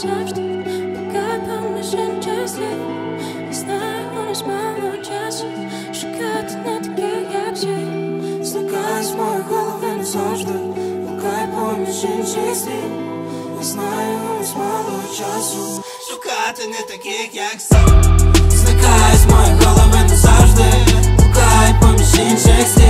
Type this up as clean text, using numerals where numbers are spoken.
завжди, блукай поміж інших слів. Не знаю, у нас мало часу шукати не таких, як всі. Зникай з моєї голови назавжди, блукай поміж інших слів. Не знаю, у нас мало часу шукати не таких, як всі. Зникай з моєї голови назавжди, блукай поміж інших слів.